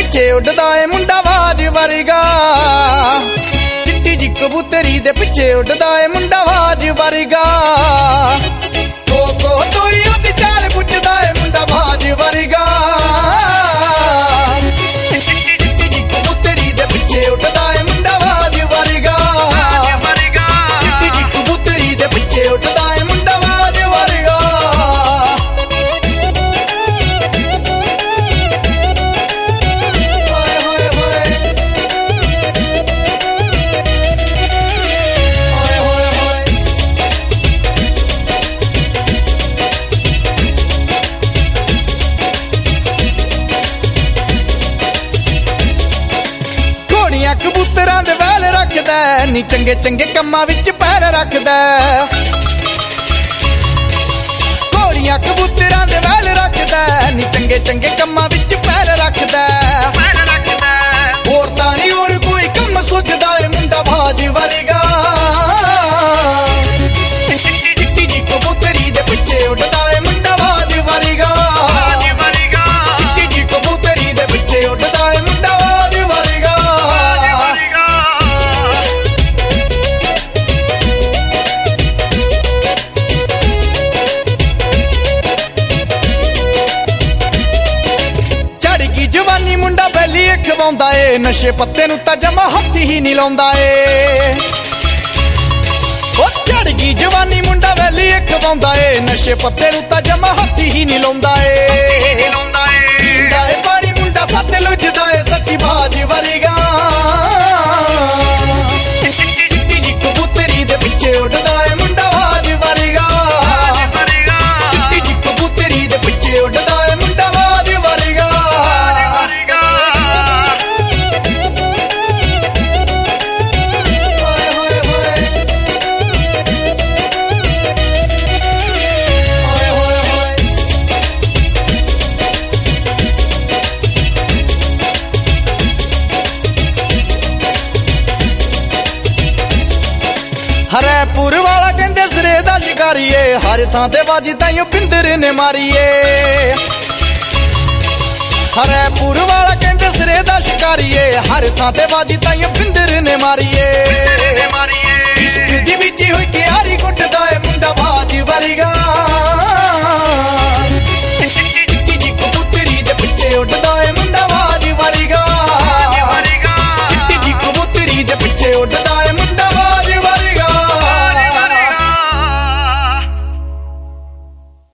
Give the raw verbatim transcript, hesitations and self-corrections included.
पिछे उड़दा ए मुंडा वाज वर्गा चिट्टी जी कबूतरी दे पिछे उड़दा ए मुंडा वाज वर्गा को को तोई ओदी चाल पुछदा ए मुंडा वाज वर्गा चिट्टी जी कबूतरी दे पिछे उड़दा ए मुंडा वाज वर्गा चिट्टी जी कबूतरी दे पिछे उड़दा ए मुंडा वाज वर्गा कबूतरां दे वैल रखदा नी चंगे चंगे कम्मां विच पैर रखदा घोड़ियां कबूतरां दे वैल रखदा नी चंगे चंगे कम्मां विच पैर रखदा होर तां नी होर कोई कम सोचदा ए मुंडा बाज वर्गा चिट्टी जी कबूतरी दे पिछे उड़दा ए मुंडा बाज वर्गा चिट्टी जी कबूतरी दे पिछे उड़दा ए मुंडा बाज वर्गा जवानी मुंडा बैली खवाउंदा ए नशे पत्ते नूं तां जमा हत्थ ही नहीं लाउंदा ए ओ चढ़ गई जवानी मुंडा बैली खवाउंदा ए नशे पत्ते नूं तां जमा हत्थ ही नहीं लाउंदा ए पींदा ए पानी मुंडा सत लुझदा ए सच्ची बाज वर्गा चिट्टी जी कबूतरी दे पिछे उड़दा ए मुंडा बाज वर्गा चिट्टी जी कबूतरी दे पिछे उड़दा ए मुंडा बाज वर्गा हरैपुर वाला कहंदे सिरे दा शिकारी ए हर थां ते बाजी ताईं पिंदर ने मारी ए हरैपुर वाला कहंदे सिरे दा शिकारी ए हर थां ते बाजी ताईं पिंदर ने मारी ए इश्क दी बिची होई क्यारी कुटदा ए